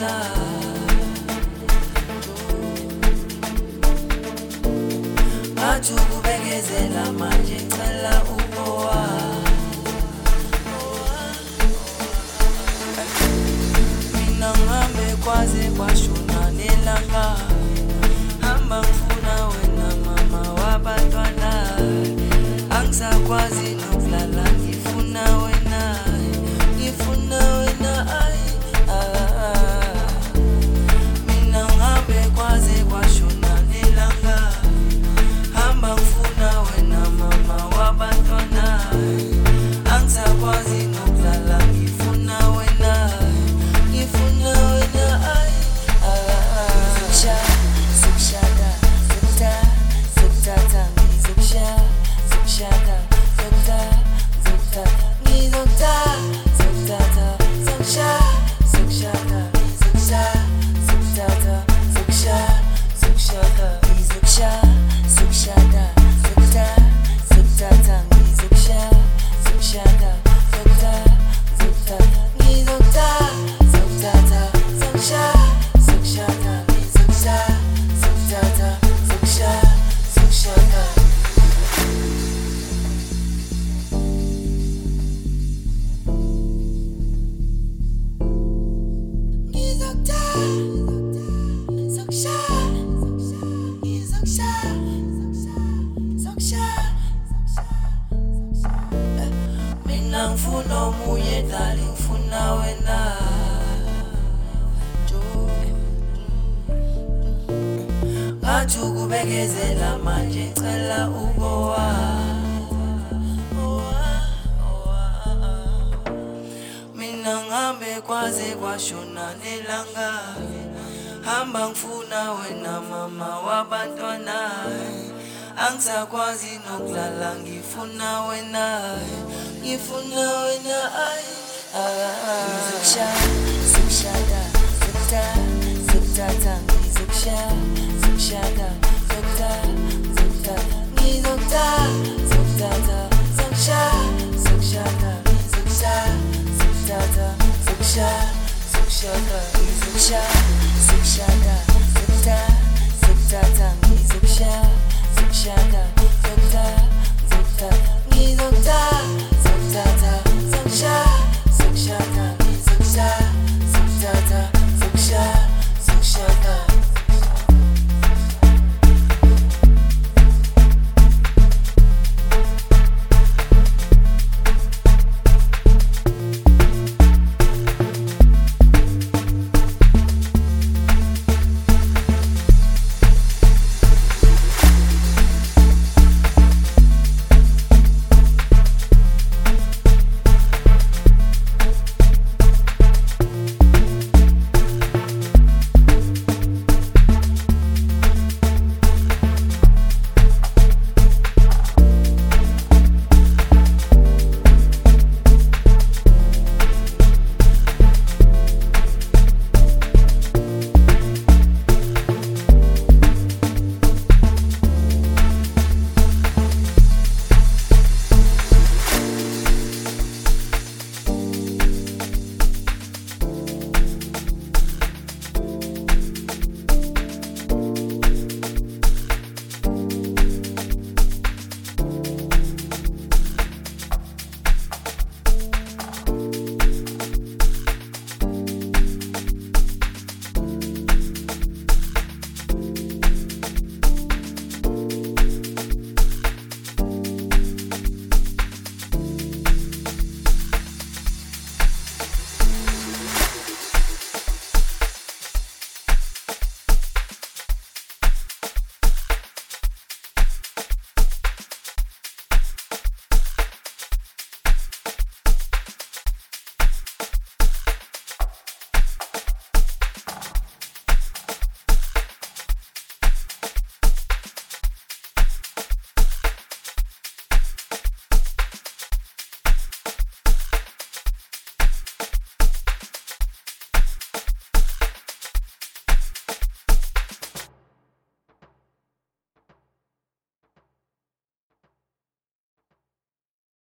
wena ngathi ukubekezela manje ngicela ubowa mina ngihambe kwaze kwashona nelanga hamba ngifuna wena mama wabantwana angisakwazi nokulala ngifuna wena ay mina ngihambe kwaze kwashona nelanga hamba ngifuna wena mama wabantwana angisakwazi nokulala ngifuna wena ay Zokushada, zokuthatha ngizokushada, zokuthatha zokushada, mina ngifuna omunye dali ngifuna wena ngathi ukubekezela manje ngicela ubowa mina ngihambe kwaze kwashona nelanga hamba ngifuna wena mama wabantwana angisakwazi nokulala ngifuna wena ay Zokushada